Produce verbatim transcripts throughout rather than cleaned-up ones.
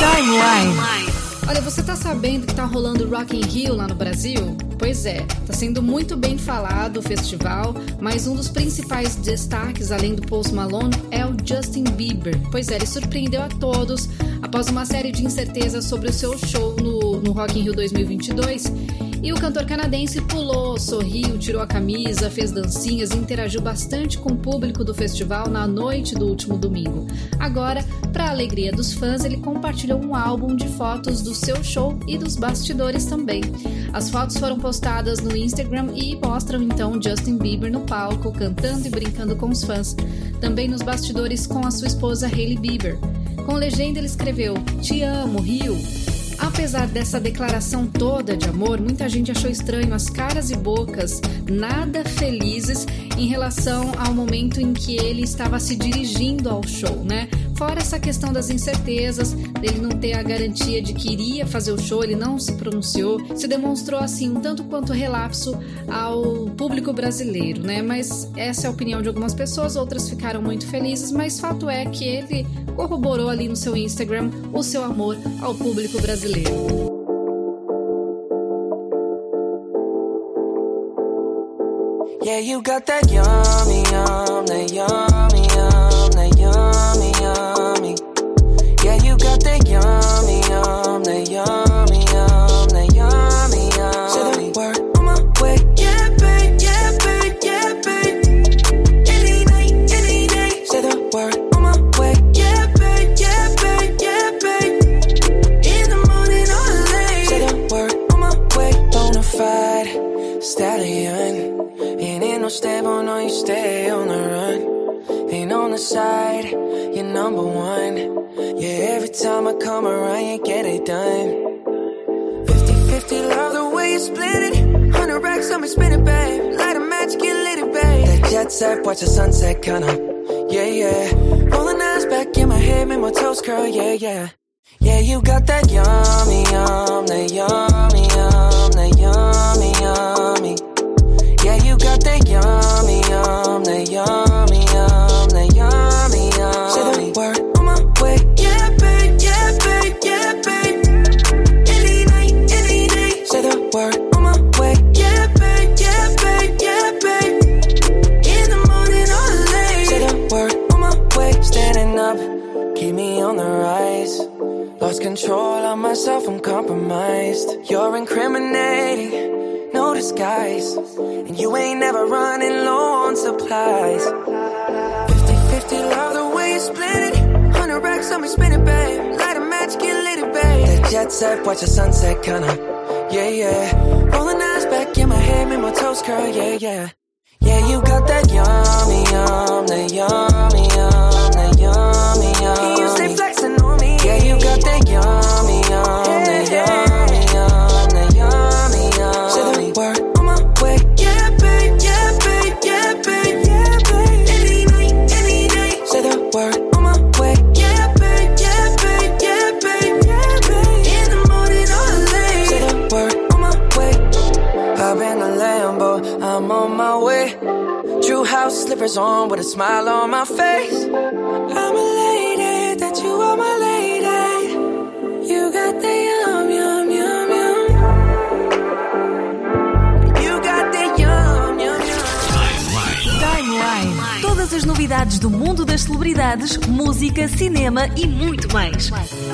Timeline. Olha, você tá sabendo que tá rolando Rock in Rio lá no Brasil? Pois é, tá sendo muito bem falado o festival, mas um dos principais destaques, além do Post Malone, é o Justin Bieber. Pois é, ele surpreendeu a todos após uma série de incertezas sobre o seu show no, no Rock in Rio dois mil e vinte e dois. E o cantor canadense pulou, sorriu, tirou a camisa, fez dancinhas e interagiu bastante com o público do festival na noite do último domingo. Agora, para a alegria dos fãs, ele compartilhou um álbum de fotos do seu show e dos bastidores também. As fotos foram postadas no Instagram e mostram então Justin Bieber no palco, cantando e brincando com os fãs. Também nos bastidores com a sua esposa Hailey Bieber. Com legenda ele escreveu: "Te amo, Rio". Apesar dessa declaração toda de amor, muita gente achou estranho as caras e bocas nada felizes em relação ao momento em que ele estava se dirigindo ao show, né? Fora essa questão das incertezas, dele não ter a garantia de que iria fazer o show, ele não se pronunciou, se demonstrou assim um tanto quanto relapso ao público brasileiro, né? Mas essa é a opinião de algumas pessoas, outras ficaram muito felizes, mas fato é que ele corroborou ali no seu Instagram o seu amor ao público brasileiro. Yeah, you got that yummy, yum, that yummy, yum, that yummy, yummy. Yeah, you got that yummy, yum, that yummy, yum, that yummy, yummy. Say the word on my way. Yeah, babe, yeah, babe, yeah, babe. Any night, any day. Say the word on my way. Yeah, babe, yeah, babe, yeah, babe. In the morning or late. Say the word on my way. Bonafide stallion. Ain't in no stable, no, you stay on the run. Ain't on the side, you're number one. Yeah, every time I come around, you get it done. Fifty-fifty, love the way you split it. Hundred racks on me, spin it, babe. Light a match, get lit, it, babe. That jet set, watch the sunset, kinda. Yeah, yeah. Rolling eyes back in my head, make my toes curl, yeah, yeah. Yeah, you got that yummy, yum, that yummy, yum, that yummy, yummy. Yeah, you got that yummy, yum, that yummy, yum, that yummy, yummy. Say the word on my way. Yeah, babe, yeah, babe, yeah, babe. Any night, any day. Say the word on my way. Yeah, babe, yeah, babe, yeah, babe. In the morning or late. Say the word on my way. Standing up, keep me on the rise. Lost control of myself, I'm compromised. You're incriminating, no disguise. And you ain't never running low on supplies. Fifty-fifty, love the way you split it. Hundred racks on me, spin it, babe. Light a match, get lit, it, babe. That jet set, watch the sunset, kinda. Yeah, yeah. Rolling eyes back in my head, make my toes curl, yeah, yeah. Yeah, you got that yummy, yum, that yummy, yum, that yummy, yummy. You stay flexing on me. Yeah, you got that yummy, yum, that yummy, yum, that yummy, yum. Say the word on my way. Yeah, babe, yeah, babe, yeah, babe, yeah, babe. Any night, any day. Say the word on my way. Yeah, babe, yeah, babe, yeah, babe, yeah, babe. In the morning or late. Say the word on my way. Hop in the Lambo, I'm on my way. True house slippers on with a smile on my face. I'm elated that you are my lady. You got the yum, yum, yum, yum. You got the yum, yum, yum. Timeline. Todas as novidades do mundo das celebridades, música, cinema e muito mais.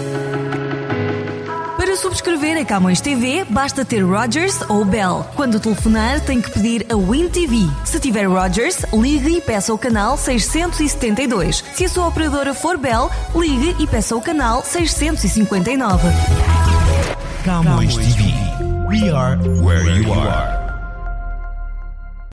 Para subscrever a Camões T V, basta ter Rogers ou Bell. Quando telefonar, tem que pedir a Win T V. Se tiver Rogers, ligue e peça o canal seiscentos e setenta e dois. Se a sua operadora for Bell, ligue e peça o canal seiscentos e cinquenta e nove. Camões T V. We are where you are.